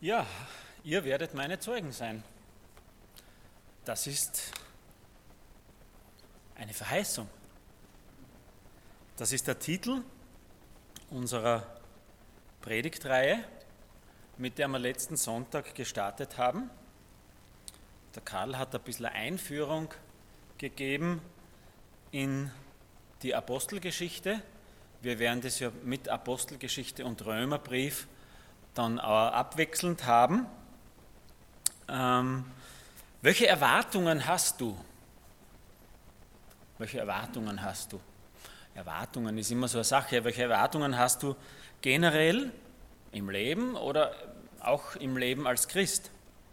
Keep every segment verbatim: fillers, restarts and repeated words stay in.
Ja, ihr werdet meine Zeugen sein. Das ist eine Verheißung. Das ist der Titel unserer Predigtreihe, mit der wir letzten Sonntag gestartet haben. Der Karl hat ein bisschen Einführung gegeben in die Apostelgeschichte. Wir werden das ja mit Apostelgeschichte und Römerbrief dann auch abwechselnd haben. Ähm, welche Erwartungen hast du? Welche Erwartungen hast du? Erwartungen ist immer so eine Sache. Welche Erwartungen hast du generell im Leben oder auch im Leben als Christ?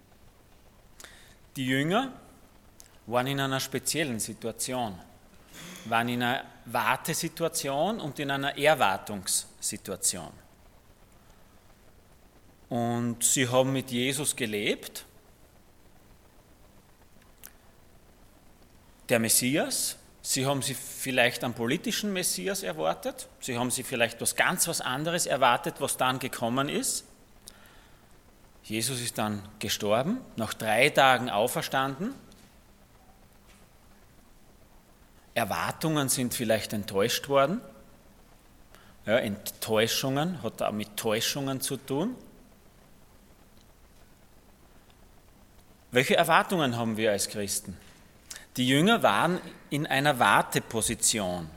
Die Jünger waren in einer speziellen Situation, waren in einer Wartesituation und in einer Erwartungssituation. Und sie haben mit Jesus gelebt. Der Messias, sie haben sich vielleicht einen politischen Messias erwartet, sie haben sich vielleicht was ganz was anderes erwartet, was dann gekommen ist. Jesus ist dann gestorben, nach drei Tagen auferstanden. Erwartungen sind vielleicht enttäuscht worden. Ja, Enttäuschungen hat auch mit Täuschungen zu tun. Welche Erwartungen haben wir als Christen? Die Jünger waren in einer Warteposition.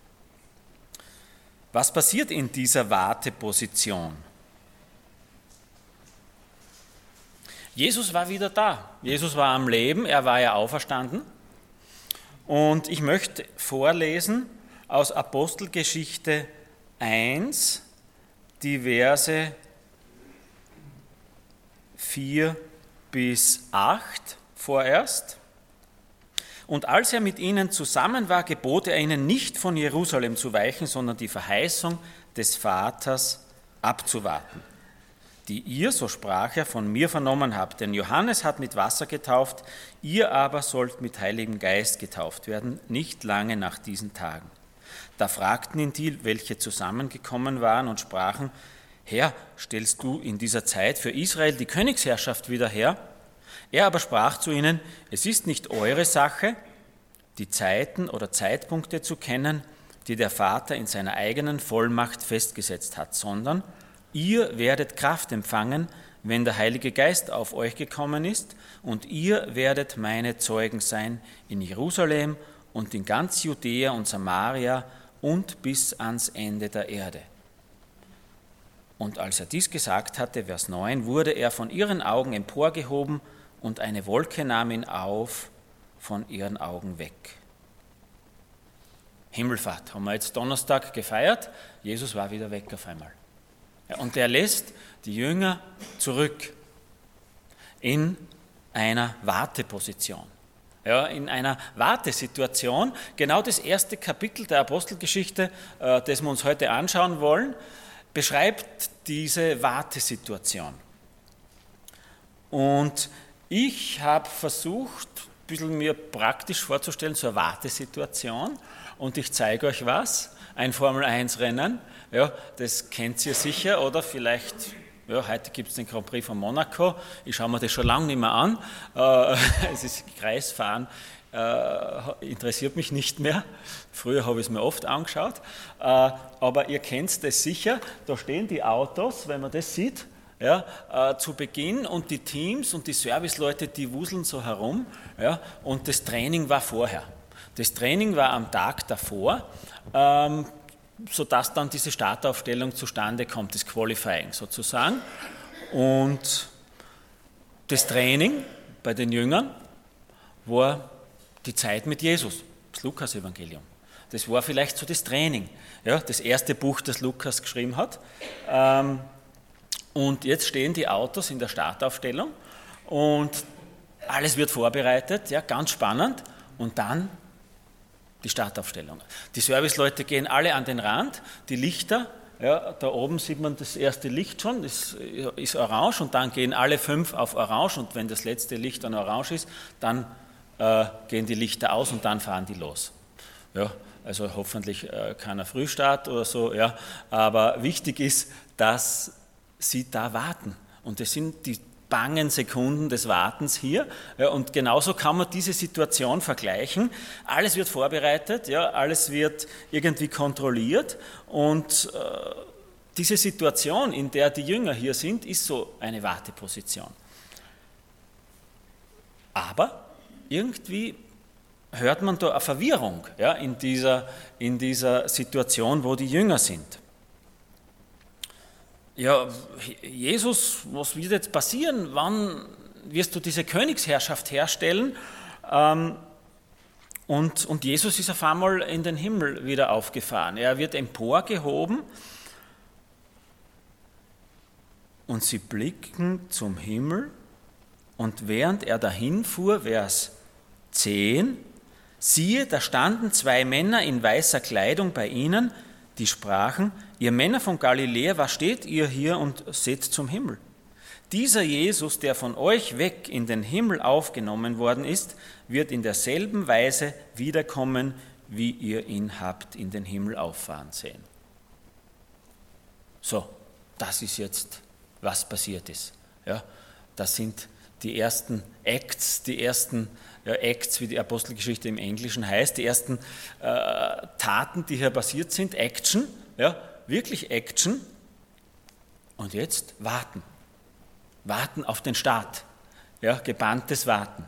Was passiert in dieser Warteposition? Jesus war wieder da. Jesus war am Leben, er war ja auferstanden. Und ich möchte vorlesen aus Apostelgeschichte eins, die Verse vier bis acht vorerst. Und als er mit ihnen zusammen war, gebot er ihnen nicht von Jerusalem zu weichen, sondern die Verheißung des Vaters abzuwarten, die ihr, so sprach er, von mir vernommen habt. Denn Johannes hat mit Wasser getauft, ihr aber sollt mit Heiligem Geist getauft werden, nicht lange nach diesen Tagen. Da fragten ihn die, welche zusammengekommen waren und sprachen: Herr, stellst du in dieser Zeit für Israel die Königsherrschaft wieder her? Er aber sprach zu ihnen: Es ist nicht eure Sache, die Zeiten oder Zeitpunkte zu kennen, die der Vater in seiner eigenen Vollmacht festgesetzt hat, sondern ihr werdet Kraft empfangen, wenn der Heilige Geist auf euch gekommen ist, und ihr werdet meine Zeugen sein in Jerusalem und in ganz Judäa und Samaria und bis ans Ende der Erde. Und als er dies gesagt hatte, Vers neun, wurde er von ihren Augen emporgehoben und eine Wolke nahm ihn auf von ihren Augen weg. Himmelfahrt haben wir jetzt Donnerstag gefeiert, Jesus war wieder weg auf einmal. Ja, und er lässt die Jünger zurück in einer Warteposition. Ja, in einer Wartesituation. Genau das erste Kapitel der Apostelgeschichte, äh, das wir uns heute anschauen wollen, beschreibt diese Wartesituation. Und ich habe versucht, ein bisschen mir praktisch vorzustellen, so eine Wartesituation. Und ich zeige euch was, ein Formel eins Rennen. Ja, das kennt ihr sicher, oder vielleicht, ja, heute gibt es den Grand Prix von Monaco. Ich schaue mir das schon lange nicht mehr an. Äh, es ist Kreisfahren, äh, interessiert mich nicht mehr. Früher habe ich es mir oft angeschaut. Äh, aber ihr kennt das sicher. Da stehen die Autos, wenn man das sieht, ja, äh, zu Beginn, und die Teams und die Serviceleute, die wuseln so herum. Ja, und das Training war vorher. Das Training war am Tag davor. Ähm, sodass dann diese Startaufstellung zustande kommt, das Qualifying sozusagen. Und das Training bei den Jüngern war die Zeit mit Jesus, das Lukas-Evangelium. Das war vielleicht so das Training, ja, das erste Buch, das Lukas geschrieben hat. Und jetzt stehen die Autos in der Startaufstellung und alles wird vorbereitet, ja, ganz spannend. Und dann die Startaufstellung. Die Serviceleute gehen alle an den Rand, die Lichter, ja, da oben sieht man das erste Licht schon, das ist orange, und dann gehen alle fünf auf orange, und wenn das letzte Licht dann orange ist, dann äh, gehen die Lichter aus und dann fahren die los. Ja, also hoffentlich äh, keiner Frühstart oder so, ja, aber wichtig ist, dass sie da warten Und das sind die bangen Sekunden des Wartens hier. Ja, und genauso kann man diese Situation vergleichen. Alles wird vorbereitet, ja, alles wird irgendwie kontrolliert und äh, diese Situation, in der die Jünger hier sind, ist so eine Warteposition. Aber irgendwie hört man da eine Verwirrung, ja, in dieser, in dieser Situation, wo die Jünger sind. Ja, Jesus, was wird jetzt passieren? Wann wirst du diese Königsherrschaft herstellen? Ähm, und, und Jesus ist auf einmal in den Himmel wieder aufgefahren. Er wird emporgehoben und sie blicken zum Himmel und während er dahin fuhr, Vers zehn, siehe, da standen zwei Männer in weißer Kleidung bei ihnen, die sprachen, ihr Männer von Galiläa, was steht ihr hier und seht zum Himmel? Dieser Jesus, der von euch weg in den Himmel aufgenommen worden ist, wird in derselben Weise wiederkommen, wie ihr ihn habt in den Himmel auffahren sehen. So, das ist jetzt, was passiert ist. Ja, das sind die ersten Acts, die ersten ja, Acts, wie die Apostelgeschichte im Englischen heißt, die ersten äh, Taten, die hier passiert sind, Action, ja, wirklich Action. Und jetzt warten. Warten auf den Start. Ja, gebanntes Warten.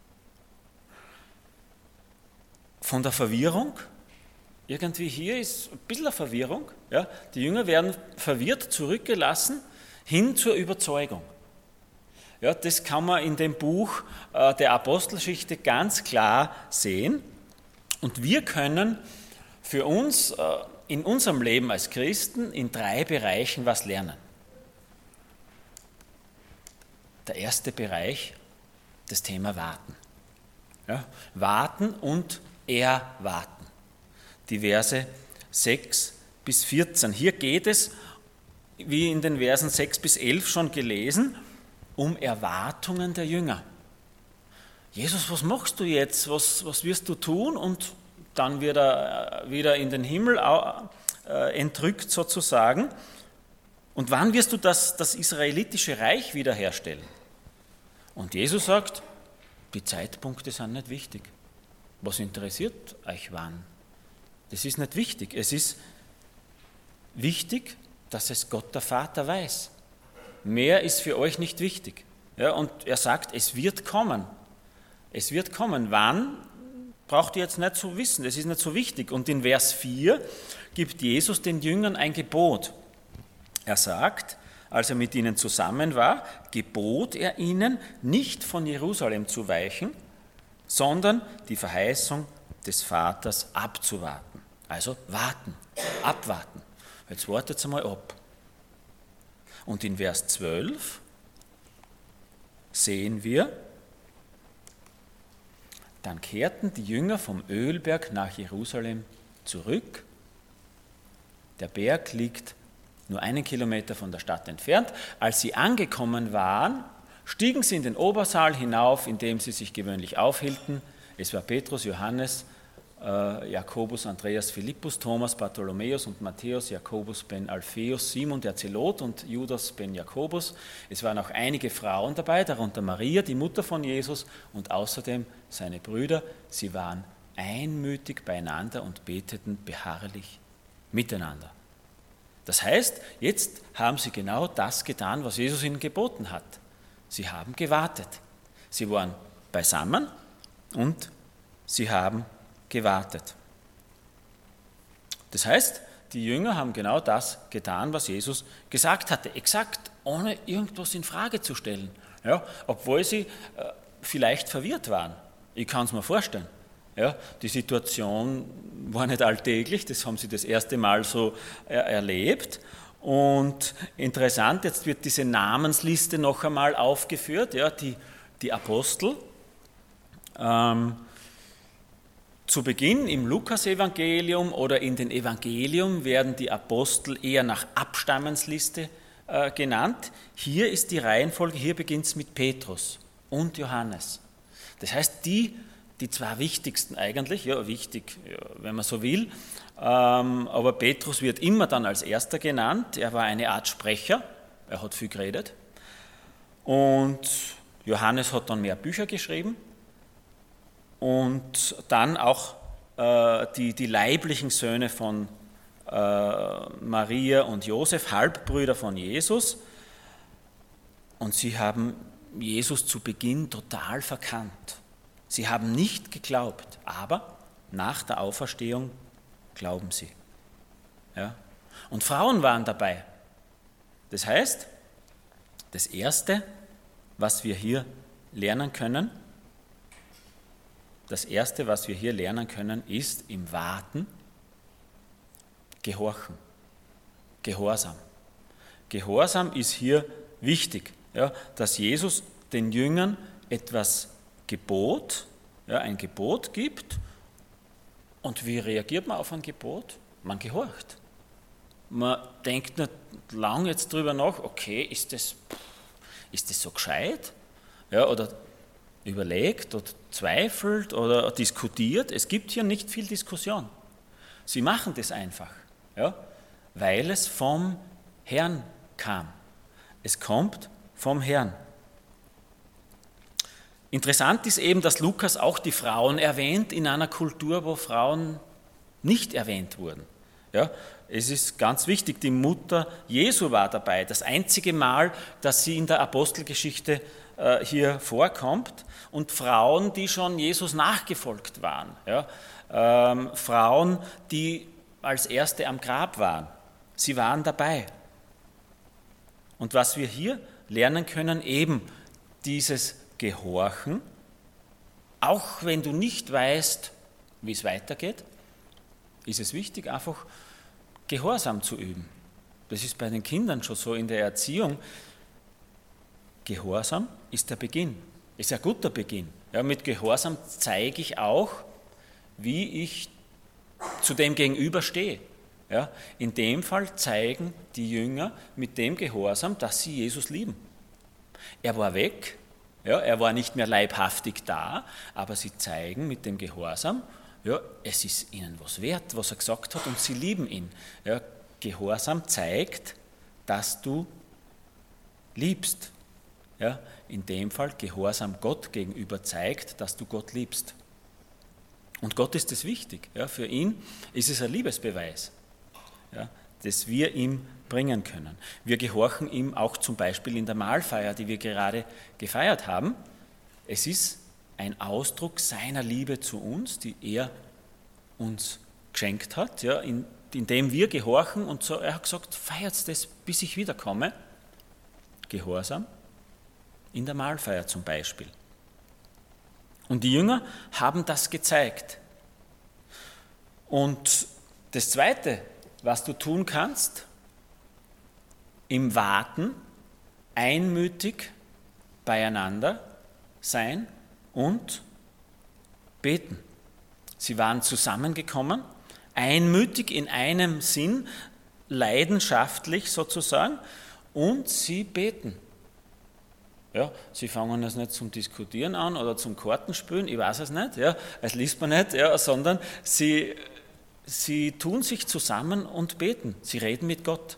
Von der Verwirrung, irgendwie hier ist ein bisschen eine Verwirrung. Ja, die Jünger werden verwirrt zurückgelassen hin zur Überzeugung. Ja, das kann man in dem Buch äh, der Apostelgeschichte ganz klar sehen. Und wir können für uns äh, in unserem Leben als Christen in drei Bereichen was lernen. Der erste Bereich, das Thema Warten. Ja, warten und erwarten. Die Verse sechs bis vierzehn. Hier geht es, wie in den Versen sechs bis elf schon gelesen, um Erwartungen der Jünger. Jesus, was machst du jetzt? Was, was wirst du tun? Und dann wird er wieder in den Himmel äh, entrückt sozusagen. Und wann wirst du das, das israelitische Reich wiederherstellen? Und Jesus sagt, die Zeitpunkte sind nicht wichtig. Was interessiert euch wann? Das ist nicht wichtig. Es ist wichtig, dass es Gott der Vater weiß. Mehr ist für euch nicht wichtig. Ja, und er sagt, es wird kommen. Es wird kommen. Wann, braucht ihr jetzt nicht zu wissen. Das ist nicht so wichtig. Und in Vers vier gibt Jesus den Jüngern ein Gebot. Er sagt, als er mit ihnen zusammen war, gebot er ihnen, nicht von Jerusalem zu weichen, sondern die Verheißung des Vaters abzuwarten. Also warten, abwarten. Jetzt wartet einmal ab. Und in Vers zwölf sehen wir, dann kehrten die Jünger vom Ölberg nach Jerusalem zurück. Der Berg liegt nur einen Kilometer von der Stadt entfernt. Als sie angekommen waren, stiegen sie in den Obersaal hinauf, in dem sie sich gewöhnlich aufhielten. Es war Petrus, Johannes, äh, Jakobus, Andreas, Philippus, Thomas, Bartholomäus und Matthäus, Jakobus ben Alpheus, Simon der Zelot und Judas ben Jakobus. Es waren auch einige Frauen dabei, darunter Maria, die Mutter von Jesus, und außerdem seine Brüder. Sie waren einmütig beieinander und beteten beharrlich miteinander. Das heißt, jetzt haben sie genau das getan, was Jesus ihnen geboten hat. Sie haben gewartet. Sie waren beisammen und sie haben gewartet. Das heißt, die Jünger haben genau das getan, was Jesus gesagt hatte, exakt ohne irgendwas in Frage zu stellen, ja, obwohl sie äh, vielleicht verwirrt waren. Ich kann es mir vorstellen. Ja, die Situation war nicht alltäglich, das haben sie das erste Mal so er- erlebt. Und interessant, jetzt wird diese Namensliste noch einmal aufgeführt, ja, die, die Apostel. Ähm, zu Beginn im Lukas-Evangelium oder in den Evangelium werden die Apostel eher nach Abstammensliste äh, genannt. Hier ist die Reihenfolge, hier beginnt es mit Petrus und Johannes. Das heißt, die Die zwei wichtigsten eigentlich, ja wichtig, ja, wenn man so will, ähm, aber Petrus wird immer dann als erster genannt, er war eine Art Sprecher, er hat viel geredet. Und Johannes hat dann mehr Bücher geschrieben und dann auch äh, die, die leiblichen Söhne von äh, Maria und Josef, Halbbrüder von Jesus. Und sie haben Jesus zu Beginn total verkannt. Sie haben nicht geglaubt, aber nach der Auferstehung glauben sie. Ja? Und Frauen waren dabei. Das heißt, das Erste, was wir hier lernen können, das Erste, was wir hier lernen können, ist im Warten Gehorchen, Gehorsam. Gehorsam ist hier wichtig, ja, dass Jesus den Jüngern etwas Gebot, ja, ein Gebot gibt. Und wie reagiert man auf ein Gebot? Man gehorcht. Man denkt nicht lang jetzt drüber nach, okay, ist das, ist das so gescheit? Ja, oder überlegt oder zweifelt oder diskutiert. Es gibt hier nicht viel Diskussion. Sie machen das einfach, ja, weil es vom Herrn kam. Es kommt vom Herrn. Interessant ist eben, dass Lukas auch die Frauen erwähnt in einer Kultur, wo Frauen nicht erwähnt wurden. Ja, es ist ganz wichtig, die Mutter Jesu war dabei. Das einzige Mal, dass sie in der Apostelgeschichte äh, hier vorkommt. Und Frauen, die schon Jesus nachgefolgt waren. Ja, ähm, Frauen, die als Erste am Grab waren. Sie waren dabei. Und was wir hier lernen können, eben dieses Gehorchen, auch wenn du nicht weißt, wie es weitergeht, ist es wichtig, einfach Gehorsam zu üben. Das ist bei den Kindern schon so in der Erziehung. Gehorsam ist der Beginn, ist ein guter Beginn. Ja, mit Gehorsam zeige ich auch, wie ich zu dem Gegenüber stehe. Ja, in dem Fall zeigen die Jünger mit dem Gehorsam, dass sie Jesus lieben. Er war weg, ja, er war nicht mehr leibhaftig da, aber sie zeigen mit dem Gehorsam, ja, es ist ihnen was wert, was er gesagt hat, und sie lieben ihn. Ja, Gehorsam zeigt, dass du liebst. Ja, in dem Fall Gehorsam Gott gegenüber zeigt, dass du Gott liebst. Und Gott ist es wichtig. Ja, für ihn ist es ein Liebesbeweis, ja, das wir ihm bringen können. Wir gehorchen ihm auch zum Beispiel in der Mahlfeier, die wir gerade gefeiert haben. Es ist ein Ausdruck seiner Liebe zu uns, die er uns geschenkt hat, ja, in, indem wir gehorchen und so, er hat gesagt, feiert das, bis ich wiederkomme. Gehorsam in der Mahlfeier zum Beispiel. Und die Jünger haben das gezeigt. Und das Zweite, was du tun kannst, im Warten einmütig beieinander sein und beten. Sie waren zusammengekommen, einmütig in einem Sinn, leidenschaftlich sozusagen, und sie beten. Ja, sie fangen jetzt nicht zum Diskutieren an oder zum Kartenspielen, ich weiß es nicht, ja, das liest man nicht, ja, sondern sie, sie tun sich zusammen und beten. Sie reden mit Gott.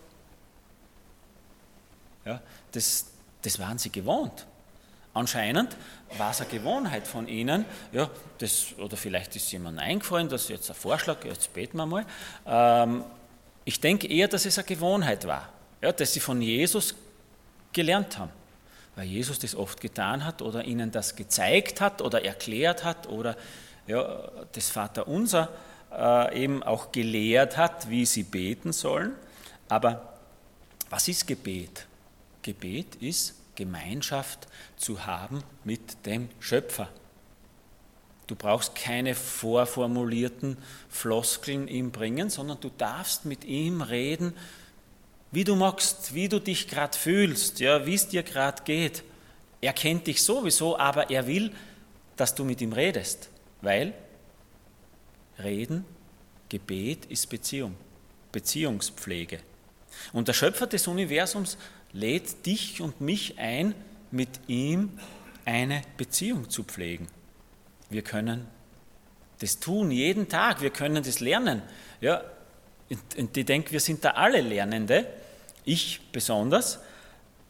Ja, das, das waren sie gewohnt. Anscheinend war es eine Gewohnheit von ihnen, ja, das, oder vielleicht ist jemandem eingefallen, das ist jetzt ein Vorschlag, jetzt beten wir mal. Ähm, ich denke eher, dass es eine Gewohnheit war, ja, dass sie von Jesus gelernt haben, weil Jesus das oft getan hat oder ihnen das gezeigt hat oder erklärt hat oder ja, das Vaterunser äh, eben auch gelehrt hat, wie sie beten sollen. Aber was ist Gebet? Gebet ist Gemeinschaft zu haben mit dem Schöpfer. Du brauchst keine vorformulierten Floskeln ihm bringen, sondern du darfst mit ihm reden, wie du magst, wie du dich gerade fühlst, ja, wie es dir gerade geht. Er kennt dich sowieso, aber er will, dass du mit ihm redest, weil Reden, Gebet ist Beziehung, Beziehungspflege. Und der Schöpfer des Universums lädt dich und mich ein, mit ihm eine Beziehung zu pflegen. Wir können das tun, jeden Tag, wir können das lernen. Ja, und ich denke, wir sind da alle Lernende, ich besonders.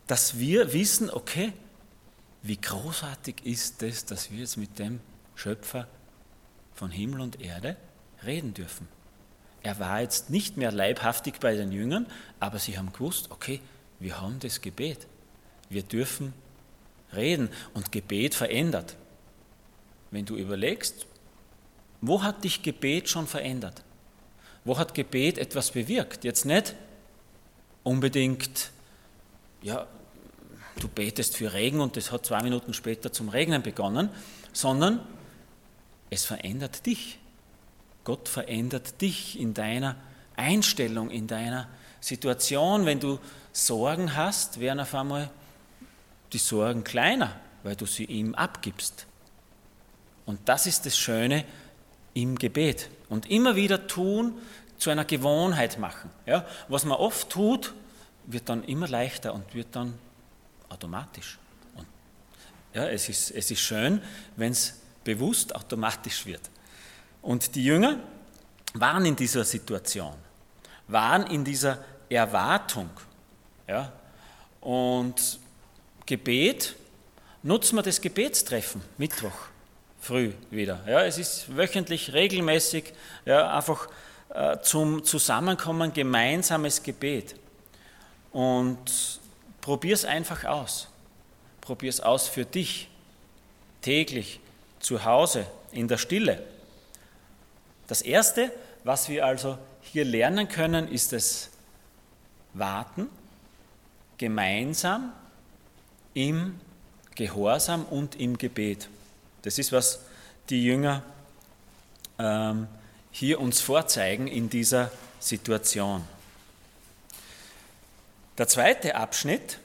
dass wir wissen, okay, wie großartig ist es, dass wir jetzt mit dem Schöpfer von Himmel und Erde reden dürfen. Er war jetzt nicht mehr leibhaftig bei den Jüngern, aber sie haben gewusst, okay, wir haben das Gebet. Wir dürfen reden und Gebet verändert. Wenn du überlegst, wo hat dich Gebet schon verändert? Wo hat Gebet etwas bewirkt? Jetzt nicht unbedingt, ja, du betest für Regen und es hat zwei Minuten später zum Regnen begonnen, sondern es verändert dich. Gott verändert dich in deiner Einstellung, in deiner Situation. Wenn du Sorgen hast, werden auf einmal die Sorgen kleiner, weil du sie ihm abgibst. Und das ist das Schöne im Gebet. Und immer wieder tun, zu einer Gewohnheit machen. Ja? Was man oft tut, wird dann immer leichter und wird dann automatisch. Und ja, es ist, es ist schön, wenn es bewusst automatisch wird. Und die Jünger waren in dieser Situation, waren in dieser Erwartung. Ja? Und Gebet, nutzen wir das Gebetstreffen, Mittwoch, früh wieder. Ja, es ist wöchentlich, regelmäßig, ja, einfach äh, zum Zusammenkommen, gemeinsames Gebet. Und probier es einfach aus. Probier es aus für dich, täglich, zu Hause, in der Stille. Das Erste, was wir also hier lernen können, ist das Warten, gemeinsam im Gehorsam und im Gebet. Das ist, was die Jünger ähm, hier uns vorzeigen in dieser Situation. Der zweite Abschnitt,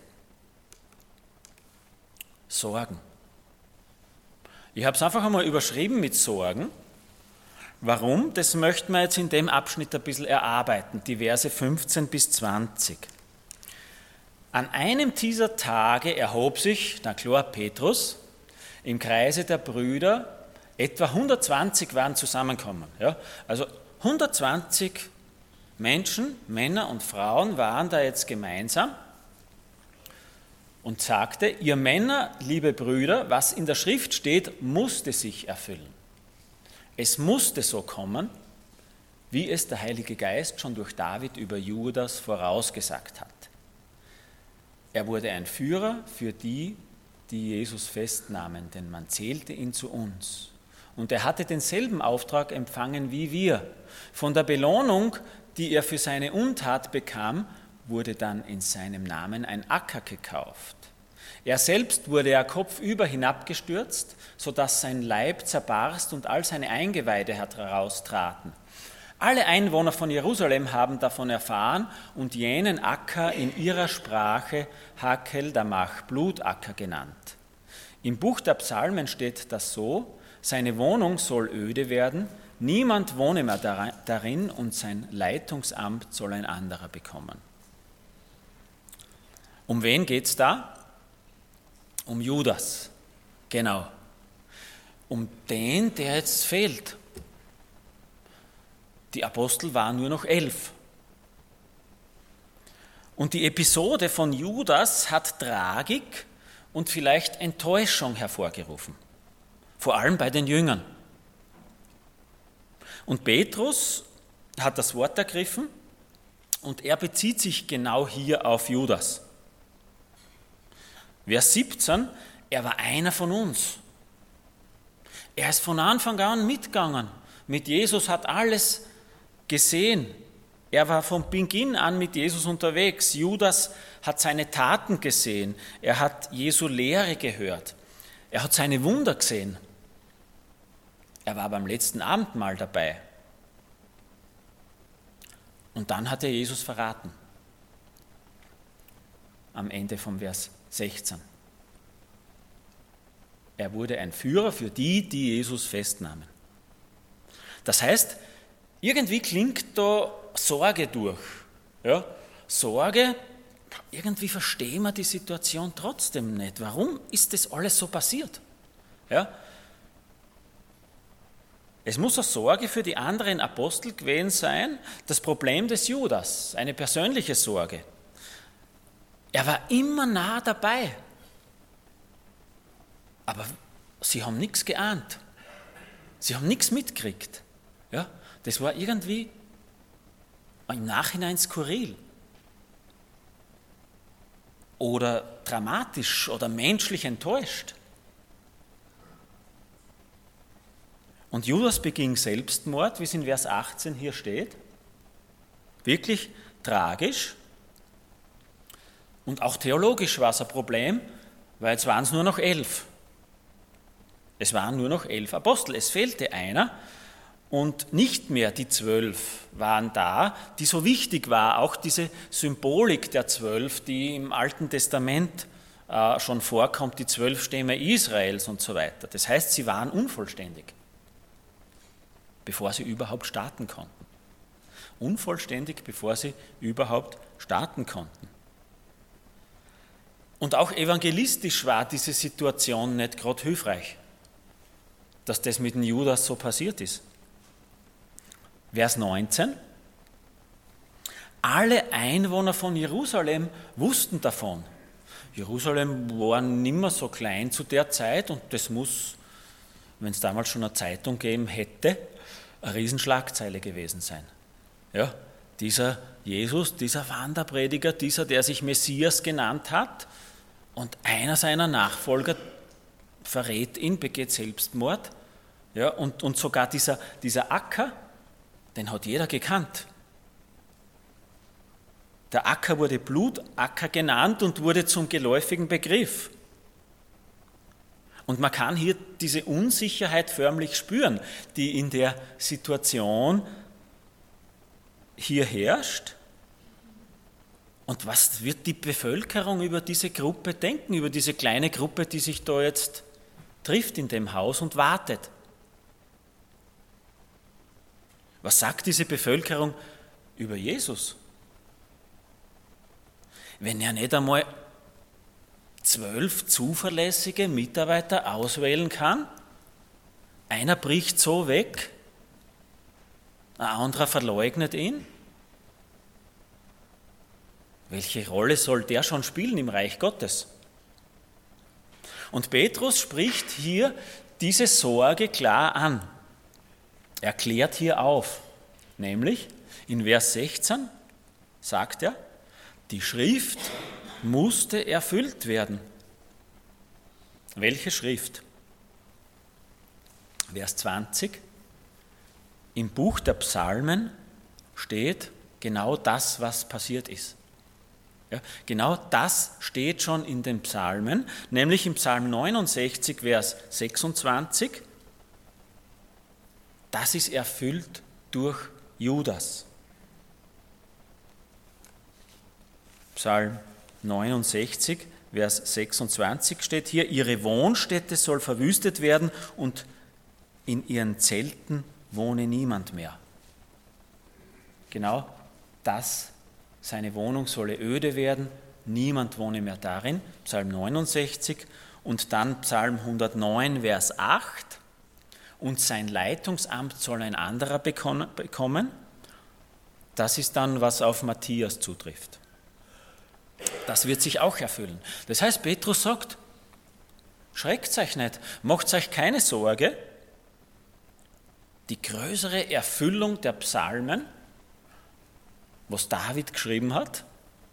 Sorgen. Ich habe es einfach einmal überschrieben mit Sorgen. Warum? Das möchten wir jetzt in dem Abschnitt ein bisschen erarbeiten, die Verse fünfzehn bis zwanzig. An einem dieser Tage erhob sich, na klar, Petrus, im Kreise der Brüder, etwa hundertzwanzig waren zusammengekommen. Ja? Also hundertzwanzig Menschen, Männer und Frauen waren da jetzt gemeinsam und sagte, ihr Männer, liebe Brüder, was in der Schrift steht, musste sich erfüllen. Es musste so kommen, wie es der Heilige Geist schon durch David über Judas vorausgesagt hat. Er wurde ein Führer für die, die Jesus festnahmen, denn man zählte ihn zu uns. Und er hatte denselben Auftrag empfangen wie wir. Von der Belohnung, die er für seine Untat bekam, wurde dann in seinem Namen ein Acker gekauft. Er selbst wurde ja kopfüber hinabgestürzt, sodass sein Leib zerbarst und all seine Eingeweide heraustraten. Alle Einwohner von Jerusalem haben davon erfahren und jenen Acker in ihrer Sprache Hakel Damach, Blutacker genannt. Im Buch der Psalmen steht das so, seine Wohnung soll öde werden, niemand wohne mehr darin und sein Leitungsamt soll ein anderer bekommen. Um wen geht es da? Um Judas, genau. Um den, der jetzt fehlt. Die Apostel waren nur noch elf. Und die Episode von Judas hat Tragik und vielleicht Enttäuschung hervorgerufen. Vor allem bei den Jüngern. Und Petrus hat das Wort ergriffen und er bezieht sich genau hier auf Judas. Vers siebzehn, er war einer von uns. Er ist von Anfang an mitgegangen. Mit Jesus hat alles gesehen. Er war von Beginn an mit Jesus unterwegs. Judas hat seine Taten gesehen. Er hat Jesu Lehre gehört. Er hat seine Wunder gesehen. Er war beim letzten Abendmahl dabei. Und dann hat er Jesus verraten. Am Ende vom Vers sechzehn. Er wurde ein Führer für die, die Jesus festnahmen. Das heißt, irgendwie klingt da Sorge durch. Ja? Sorge, irgendwie verstehen wir die Situation trotzdem nicht. Warum ist das alles so passiert? Ja? Es muss eine Sorge für die anderen Apostel gewesen sein, das Problem des Judas, eine persönliche Sorge. Er war immer nah dabei. Aber sie haben nichts geahnt. Sie haben nichts mitgekriegt. Ja, das war irgendwie im Nachhinein skurril. Oder dramatisch oder menschlich enttäuscht. Und Judas beging Selbstmord, wie es in Vers achtzehn hier steht. Wirklich tragisch. Und auch theologisch war es ein Problem, weil jetzt waren es nur noch elf. Es waren nur noch elf Apostel. Es fehlte einer und nicht mehr die zwölf waren da, die so wichtig war. Auch diese Symbolik der zwölf, die im Alten Testament äh, schon vorkommt, die zwölf Stämme Israels und so weiter. Das heißt, sie waren unvollständig, bevor sie überhaupt starten konnten. Unvollständig, bevor sie überhaupt starten konnten. Und auch evangelistisch war diese Situation nicht gerade hilfreich, dass das mit dem Judas so passiert ist. Vers neunzehn. Alle Einwohner von Jerusalem wussten davon. Jerusalem war nicht mehr so klein zu der Zeit und das muss, wenn es damals schon eine Zeitung gegeben hätte, eine Riesenschlagzeile gewesen sein. Ja, dieser Jesus, dieser Wanderprediger, dieser, der sich Messias genannt hat und einer seiner Nachfolger verrät ihn, begeht Selbstmord. Ja, und, und sogar dieser, dieser Acker, den hat jeder gekannt. Der Acker wurde Blutacker genannt und wurde zum geläufigen Begriff. Und man kann hier diese Unsicherheit förmlich spüren, die in der Situation hier herrscht. Und was wird die Bevölkerung über diese Gruppe denken, über diese kleine Gruppe, die sich da jetzt trifft in dem Haus und wartet? Was sagt diese Bevölkerung über Jesus? Wenn er nicht einmal zwölf zuverlässige Mitarbeiter auswählen kann, einer bricht so weg, ein anderer verleugnet ihn. Welche Rolle soll der schon spielen im Reich Gottes? Und Petrus spricht hier diese Sorge klar an. Er klärt hier auf, nämlich in Vers sechzehn sagt er, die Schrift musste erfüllt werden. Welche Schrift? Vers zwanzig. Im Buch der Psalmen steht genau das, was passiert ist. Ja, genau das steht schon in den Psalmen, nämlich im Psalm neunundsechzig, Vers sechsundzwanzig. Das ist erfüllt durch Judas. Psalm neunundsechzig, Vers sechsundzwanzig steht hier, ihre Wohnstätte soll verwüstet werden und in ihren Zelten wohne niemand mehr. Genau das, seine Wohnung solle öde werden, niemand wohne mehr darin. Psalm neunundsechzig und dann Psalm hundertneun, Vers acht. Und sein Leitungsamt soll ein anderer bekommen. Das ist dann, was auf Matthias zutrifft. Das wird sich auch erfüllen. Das heißt, Petrus sagt, schreckt euch nicht, macht euch keine Sorge. Die größere Erfüllung der Psalmen, was David geschrieben hat,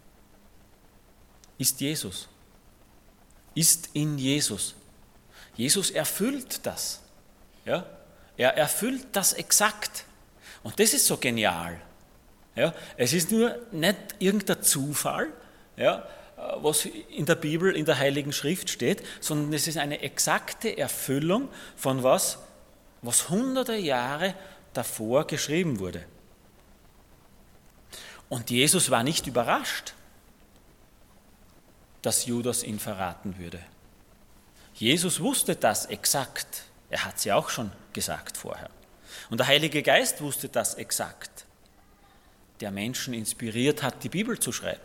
ist Jesus. Ist in Jesus. Jesus erfüllt das. Ja? Er erfüllt das exakt. Und das ist so genial. Ja? Es ist nur nicht irgendein Zufall, ja, was in der Bibel, in der Heiligen Schrift steht, sondern es ist eine exakte Erfüllung von was, was hunderte Jahre davor geschrieben wurde. Und Jesus war nicht überrascht, dass Judas ihn verraten würde. Jesus wusste das exakt. Er hat es ja auch schon gesagt vorher. Und der Heilige Geist wusste das exakt, der Menschen inspiriert hat, die Bibel zu schreiben.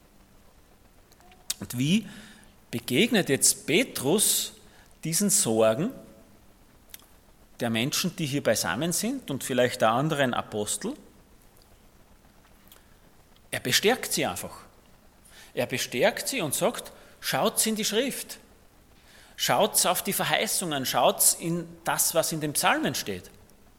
Und wie begegnet jetzt Petrus diesen Sorgen der Menschen, die hier beisammen sind und vielleicht der anderen Apostel? Er bestärkt sie einfach. Er bestärkt sie und sagt, schaut in die Schrift, schaut auf die Verheißungen, schaut in das, was in den Psalmen steht.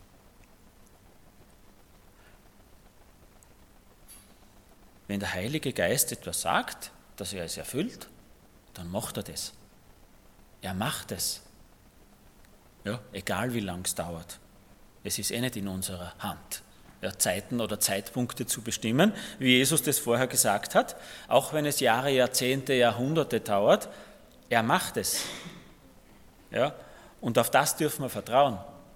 Wenn der Heilige Geist etwas sagt, dass er es erfüllt, dann macht er das. Er macht es. Ja, egal wie lang es dauert. Es ist eh nicht in unserer Hand, ja, Zeiten oder Zeitpunkte zu bestimmen, wie Jesus das vorher gesagt hat, auch wenn es Jahre, Jahrzehnte, Jahrhunderte dauert, er macht es. Ja, und auf das dürfen wir vertrauen.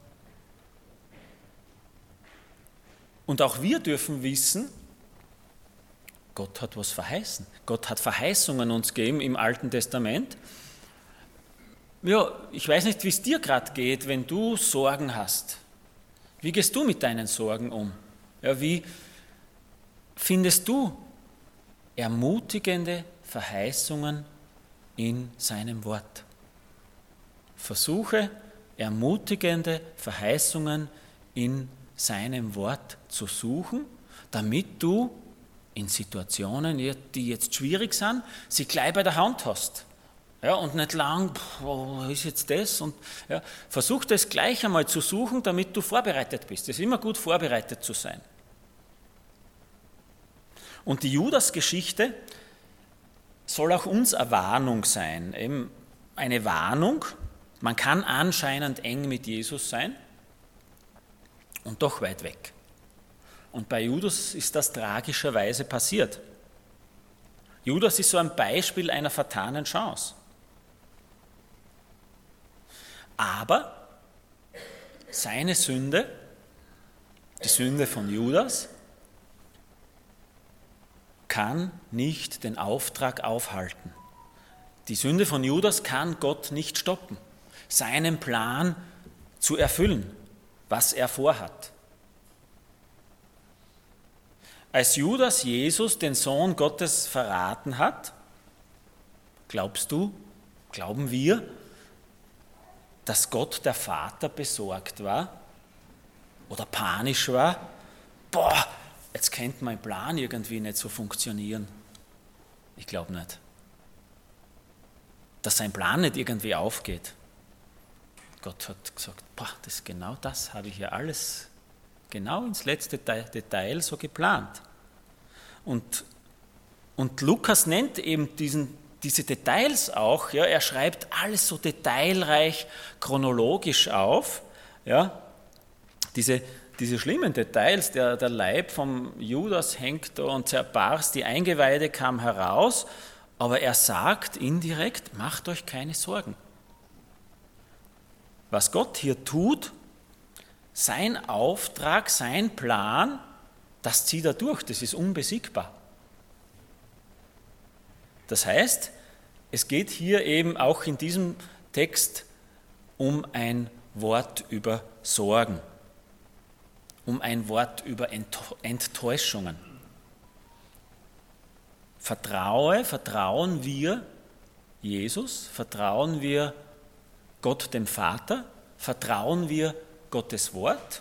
Und auch wir dürfen wissen, Gott hat was verheißen. Gott hat Verheißungen uns gegeben im Alten Testament. Ja, ich weiß nicht, wie es dir gerade geht, wenn du Sorgen hast. Wie gehst du mit deinen Sorgen um? Ja, wie findest du ermutigende Verheißungen in seinem Wort? Versuche, ermutigende Verheißungen in seinem Wort zu suchen, damit du in Situationen, die jetzt schwierig sind, sie gleich bei der Hand hast. Ja, und nicht lang, was ist jetzt das? Und, ja, versuch das gleich einmal zu suchen, damit du vorbereitet bist. Es ist immer gut, vorbereitet zu sein. Und die Judas-Geschichte soll auch uns eine Warnung sein. Eben eine Warnung, man kann anscheinend eng mit Jesus sein und doch weit weg. Und bei Judas ist das tragischerweise passiert. Judas ist so ein Beispiel einer vertanen Chance. Aber seine Sünde, die Sünde von Judas, kann nicht den Auftrag aufhalten. Die Sünde von Judas kann Gott nicht stoppen, seinen Plan zu erfüllen, was er vorhat. Als Judas Jesus, den Sohn Gottes, verraten hat, glaubst du, glauben wir, dass Gott der Vater besorgt war oder panisch war? Boah, jetzt könnte mein Plan irgendwie nicht so funktionieren. Ich glaube nicht. Dass sein Plan nicht irgendwie aufgeht. Gott hat gesagt, boah, das genau das habe ich ja alles genau ins letzte Detail so geplant. Und, und Lukas nennt eben diesen, diese Details auch, ja, er schreibt alles so detailreich, chronologisch auf, ja, diese, diese schlimmen Details, der, der Leib vom Judas hängt da und zerbarst, die Eingeweide kam heraus, aber er sagt indirekt, macht euch keine Sorgen. Was Gott hier tut, sein Auftrag, sein Plan, das zieht er durch, das ist unbesiegbar. Das heißt, es geht hier eben auch in diesem Text um ein Wort über Sorgen, um ein Wort über Enttäuschungen. Vertraue, vertrauen wir Jesus, vertrauen wir Gott dem Vater, vertrauen wir Gottes Wort,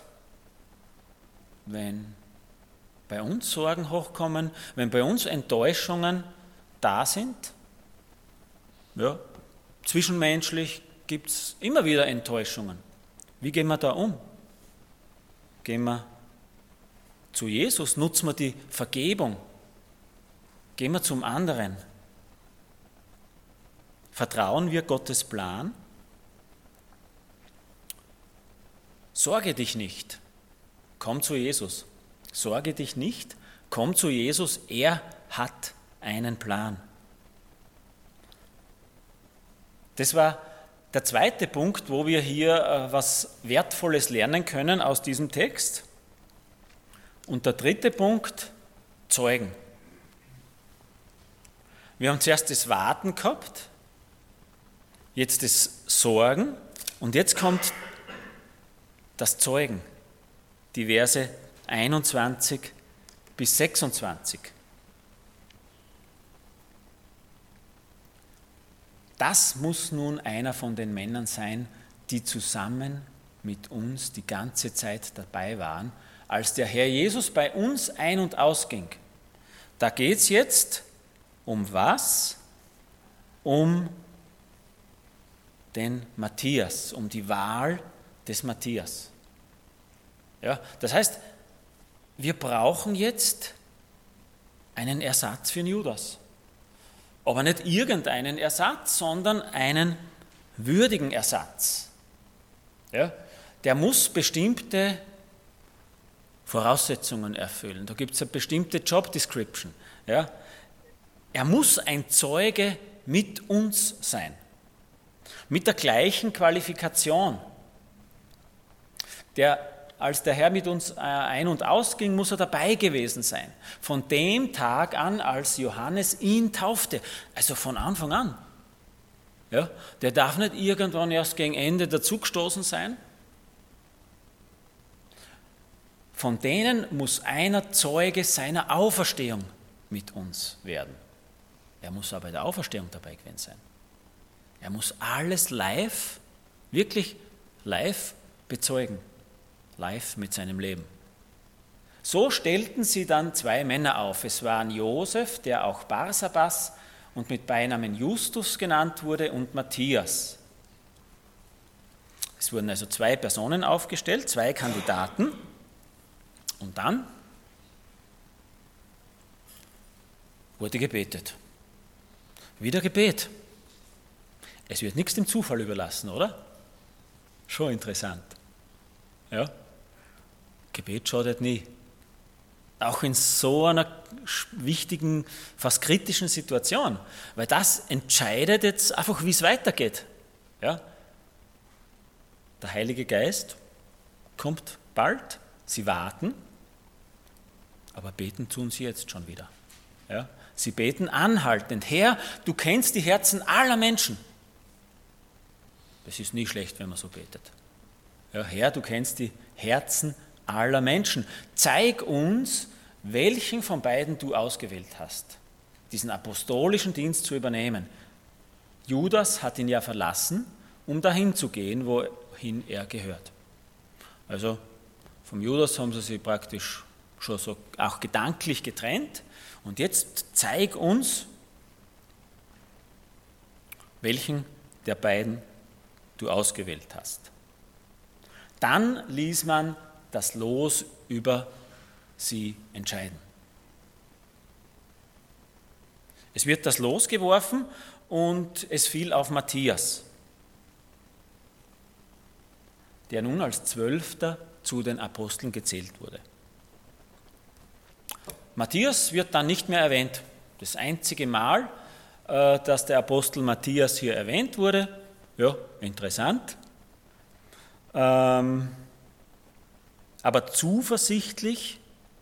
wenn bei uns Sorgen hochkommen, wenn bei uns Enttäuschungen da sind. Ja, zwischenmenschlich gibt es immer wieder Enttäuschungen. Wie gehen wir da um? Gehen wir zu Jesus, nutzen wir die Vergebung, gehen wir zum anderen. Vertrauen wir Gottes Plan? Sorge dich nicht, komm zu Jesus. Sorge dich nicht, komm zu Jesus, er hat einen Plan. Das war der zweite Punkt, wo wir hier was Wertvolles lernen können aus diesem Text. Und der dritte Punkt, Zeugen. Wir haben zuerst das Warten gehabt, jetzt das Sorgen und jetzt kommt das Zeugen, die Verse einundzwanzig bis sechsundzwanzig. Das muss nun einer von den Männern sein, die zusammen mit uns die ganze Zeit dabei waren, als der Herr Jesus bei uns ein- und ausging. Da geht es jetzt Um was? Um den Matthias, um die Wahl des Matthias. Ja, das heißt, wir brauchen jetzt einen Ersatz für den Judas. Aber nicht irgendeinen Ersatz, sondern einen würdigen Ersatz. Ja, der muss bestimmte Voraussetzungen erfüllen. Da gibt es eine bestimmte Job Description. Ja, er muss ein Zeuge mit uns sein. Mit der gleichen Qualifikation. Der, als der Herr mit uns ein- und ausging, muss er dabei gewesen sein. Von dem Tag an, als Johannes ihn taufte. Also von Anfang an. Ja, der darf nicht irgendwann erst gegen Ende dazugestoßen sein. Von denen muss einer Zeuge seiner Auferstehung mit uns werden. Er muss aber bei der Auferstehung dabei gewesen sein. Er muss alles live, wirklich live bezeugen. Live mit seinem Leben. So stellten sie dann zwei Männer auf. Es waren Josef, der auch Barsabas und mit Beinamen Justus genannt wurde, und Matthias. Es wurden also zwei Personen aufgestellt, zwei Kandidaten. Und dann wurde gebetet. Wieder Gebet. Es wird nichts dem Zufall überlassen, oder? Schon interessant. Ja? Gebet schadet nie. Auch in so einer wichtigen, fast kritischen Situation. Weil das entscheidet jetzt einfach, wie es weitergeht. Ja? Der Heilige Geist kommt bald. Sie warten, aber beten tun sie jetzt schon wieder. Ja? Sie beten anhaltend. Herr, du kennst die Herzen aller Menschen. Das ist nie schlecht, wenn man so betet. Ja, Herr, du kennst die Herzen aller Menschen. Zeig uns, welchen von beiden du ausgewählt hast, diesen apostolischen Dienst zu übernehmen. Judas hat ihn ja verlassen, um dahin zu gehen, wohin er gehört. Also vom Judas haben sie sich praktisch schon so auch gedanklich getrennt. Und jetzt zeig uns, welchen der beiden du ausgewählt hast. Dann ließ man das Los über sie entscheiden. Es wird das Los geworfen und es fiel auf Matthias, der nun als Zwölfter zu den Aposteln gezählt wurde. Matthias wird dann nicht mehr erwähnt. Das einzige Mal, dass der Apostel Matthias hier erwähnt wurde. Ja, interessant. Ähm, aber zuversichtlich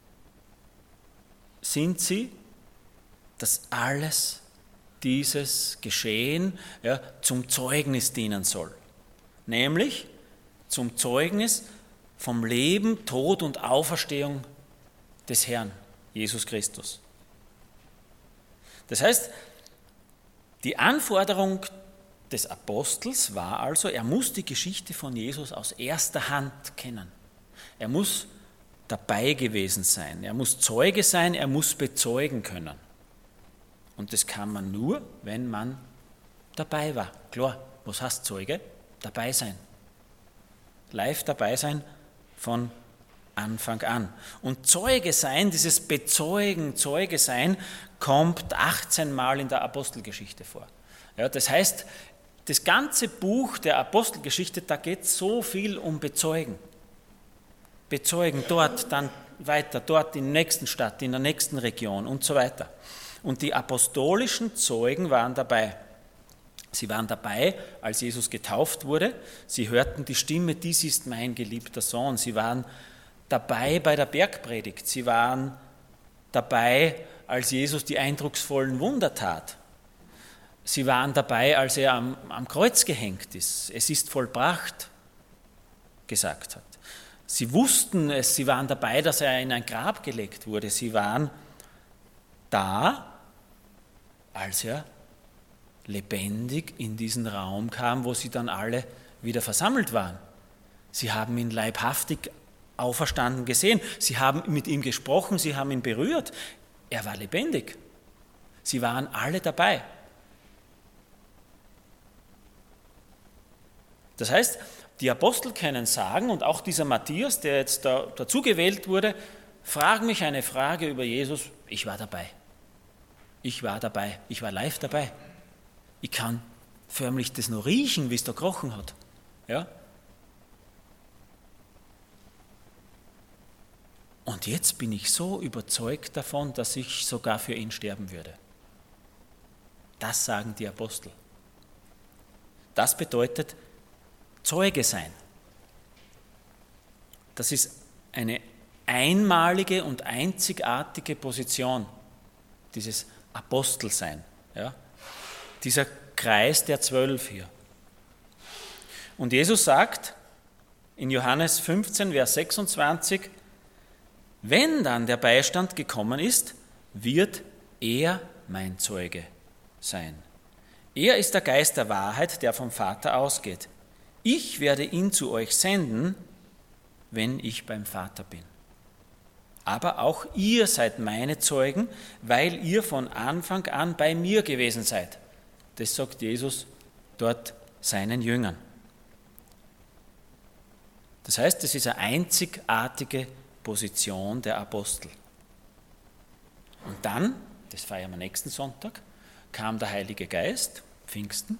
sind sie, dass alles dieses Geschehen ja, zum Zeugnis dienen soll. Nämlich zum Zeugnis vom Leben, Tod und Auferstehung des Herrn, Jesus Christus. Das heißt, die Anforderung des Apostels war also, er muss die Geschichte von Jesus aus erster Hand kennen. Er muss dabei gewesen sein, er muss Zeuge sein, er muss bezeugen können. Und das kann man nur, wenn man dabei war. Klar, was heißt Zeuge? Dabei sein. Live dabei sein von Anfang an. Und Zeuge sein, dieses Bezeugen, Zeuge sein, kommt achtzehn Mal in der Apostelgeschichte vor. Ja, das heißt, das ganze Buch der Apostelgeschichte, da geht so viel um Bezeugen. Bezeugen dort, dann weiter, dort in der nächsten Stadt, in der nächsten Region und so weiter. Und die apostolischen Zeugen waren dabei. Sie waren dabei, als Jesus getauft wurde. Sie hörten die Stimme, dies ist mein geliebter Sohn. Sie waren dabei bei der Bergpredigt. Sie waren dabei, als Jesus die eindrucksvollen Wunder tat. Sie waren dabei, als er am, am Kreuz gehängt ist. Es ist vollbracht, gesagt hat. Sie wussten es, sie waren dabei, dass er in ein Grab gelegt wurde. Sie waren da, als er lebendig in diesen Raum kam, wo sie dann alle wieder versammelt waren. Sie haben ihn leibhaftig auferstanden gesehen. Sie haben mit ihm gesprochen, sie haben ihn berührt. Er war lebendig. Sie waren alle dabei. Das heißt, die Apostel können sagen, und auch dieser Matthias, der jetzt da, dazu gewählt wurde, frag mich eine Frage über Jesus, ich war dabei. Ich war dabei, ich war live dabei. Ich kann förmlich das noch riechen, wie es da gerochen hat. Ja? Und jetzt bin ich so überzeugt davon, dass ich sogar für ihn sterben würde. Das sagen die Apostel. Das bedeutet Zeuge sein. Das ist eine einmalige und einzigartige Position, dieses Apostelsein. Ja? Dieser Kreis der Zwölf hier. Und Jesus sagt in Johannes fünfzehn, Vers sechsundzwanzig, wenn dann der Beistand gekommen ist, wird er mein Zeuge sein. Er ist der Geist der Wahrheit, der vom Vater ausgeht. Ich werde ihn zu euch senden, wenn ich beim Vater bin. Aber auch ihr seid meine Zeugen, weil ihr von Anfang an bei mir gewesen seid. Das sagt Jesus dort seinen Jüngern. Das heißt, das ist eine einzigartige Position der Apostel. Und dann, das feiern wir nächsten Sonntag, kam der Heilige Geist, Pfingsten.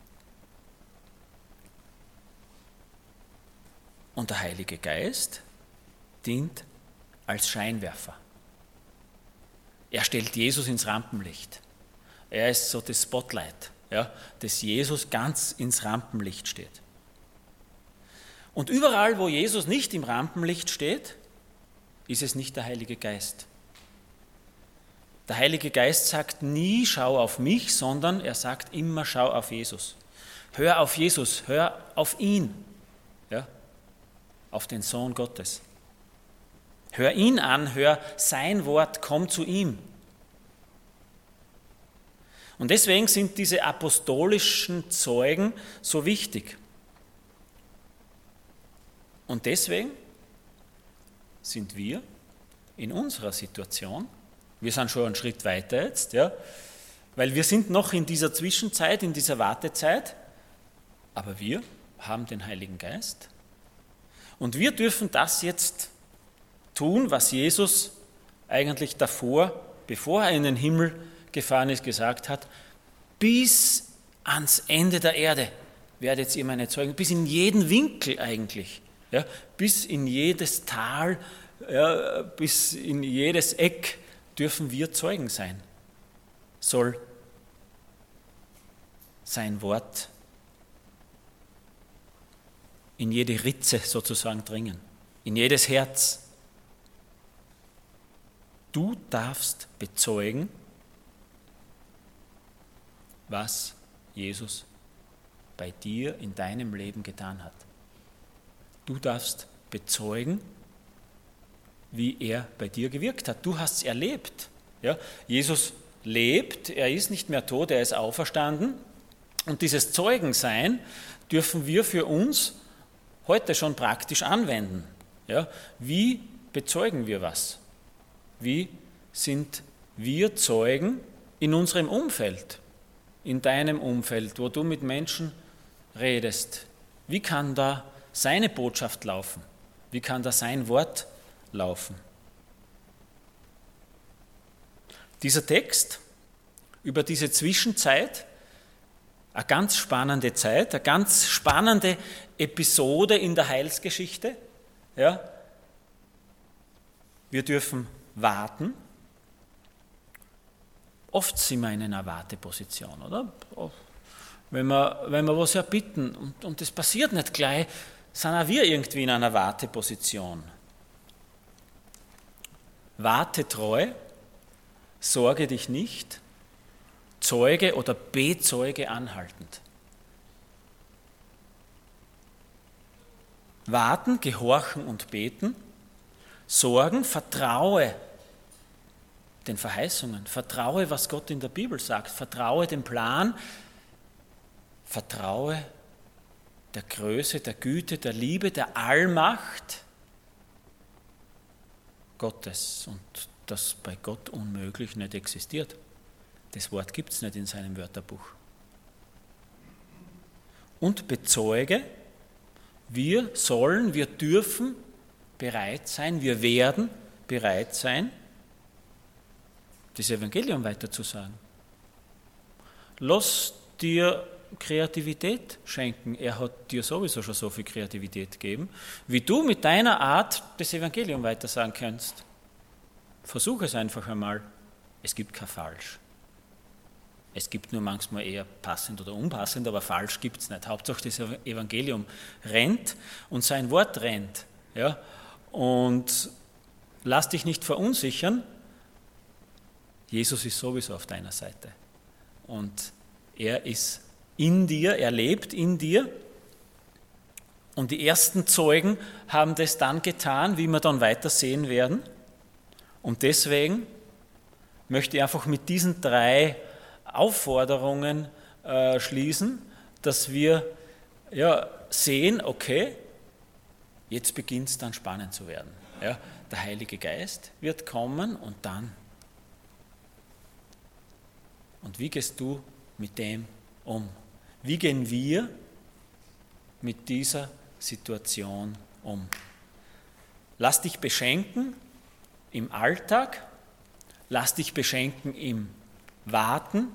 Und der Heilige Geist dient als Scheinwerfer. Er stellt Jesus ins Rampenlicht. Er ist so das Spotlight, ja, dass Jesus ganz ins Rampenlicht steht. Und überall, wo Jesus nicht im Rampenlicht steht, ist es nicht der Heilige Geist. Der Heilige Geist sagt nie, schau auf mich, sondern er sagt immer, schau auf Jesus. Hör auf Jesus, hör auf ihn, ja, auf den Sohn Gottes. Hör ihn an, hör sein Wort, komm zu ihm. Und deswegen sind diese apostolischen Zeugen so wichtig. Und deswegen sind wir in unserer Situation, wir sind schon einen Schritt weiter jetzt, ja, weil wir sind noch in dieser Zwischenzeit, in dieser Wartezeit, aber wir haben den Heiligen Geist und wir dürfen das jetzt tun, was Jesus eigentlich davor, bevor er in den Himmel gefahren ist, gesagt hat, bis ans Ende der Erde werdet ihr meine Zeugen, bis in jeden Winkel eigentlich, ja, bis in jedes Tal, ja, bis in jedes Eck dürfen wir Zeugen sein. Soll sein Wort in jede Ritze sozusagen dringen, in jedes Herz. Du darfst bezeugen, was Jesus bei dir in deinem Leben getan hat. Du darfst bezeugen, wie er bei dir gewirkt hat. Du hast es erlebt. Ja? Jesus lebt, er ist nicht mehr tot, er ist auferstanden. Und dieses Zeugensein dürfen wir für uns heute schon praktisch anwenden. Ja? Wie bezeugen wir was? Wie sind wir Zeugen in unserem Umfeld, in deinem Umfeld, wo du mit Menschen redest? Wie kann da seine Botschaft laufen? Wie kann da sein Wort laufen? Dieser Text über diese Zwischenzeit, eine ganz spannende Zeit, eine ganz spannende Episode in der Heilsgeschichte. Ja? Wir dürfen warten. Oft sind wir in einer Warteposition, oder? Wenn wir, wenn wir was erbitten und, und das passiert nicht gleich, sind auch wir irgendwie in einer Warteposition. Warte treu, sorge dich nicht, zeuge oder bezeuge anhaltend. Warten, gehorchen und beten, sorgen, vertraue den Verheißungen, vertraue, was Gott in der Bibel sagt, vertraue dem Plan, vertraue der Größe, der Güte, der Liebe, der Allmacht Gottes und dass bei Gott unmöglich nicht existiert. Das Wort gibt es nicht in seinem Wörterbuch. Und bezeuge, wir sollen, wir dürfen bereit sein, wir werden bereit sein, das Evangelium weiterzusagen. Lass dir Kreativität schenken. Er hat dir sowieso schon so viel Kreativität gegeben, wie du mit deiner Art das Evangelium weitersagen kannst. Versuch es einfach einmal. Es gibt kein Falsch. Es gibt nur manchmal eher passend oder unpassend, aber falsch gibt es nicht. Hauptsache das Evangelium rennt und sein Wort rennt. Ja? Und lass dich nicht verunsichern. Jesus ist sowieso auf deiner Seite. Und er ist in dir, er lebt in dir. Und die ersten Zeugen haben das dann getan, wie wir dann weiter sehen werden. Und deswegen möchte ich einfach mit diesen drei Aufforderungen äh, schließen, dass wir ja, sehen, okay, jetzt beginnt es dann spannend zu werden. Ja, der Heilige Geist wird kommen und dann. Und wie gehst du mit dem um? Wie gehen wir mit dieser Situation um? Lass dich beschenken im Alltag, lass dich beschenken im Warten,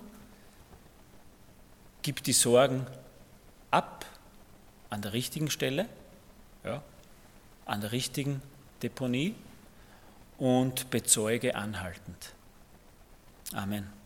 gib die Sorgen ab an der richtigen Stelle, ja, an der richtigen Deponie und bezeuge anhaltend. Amen.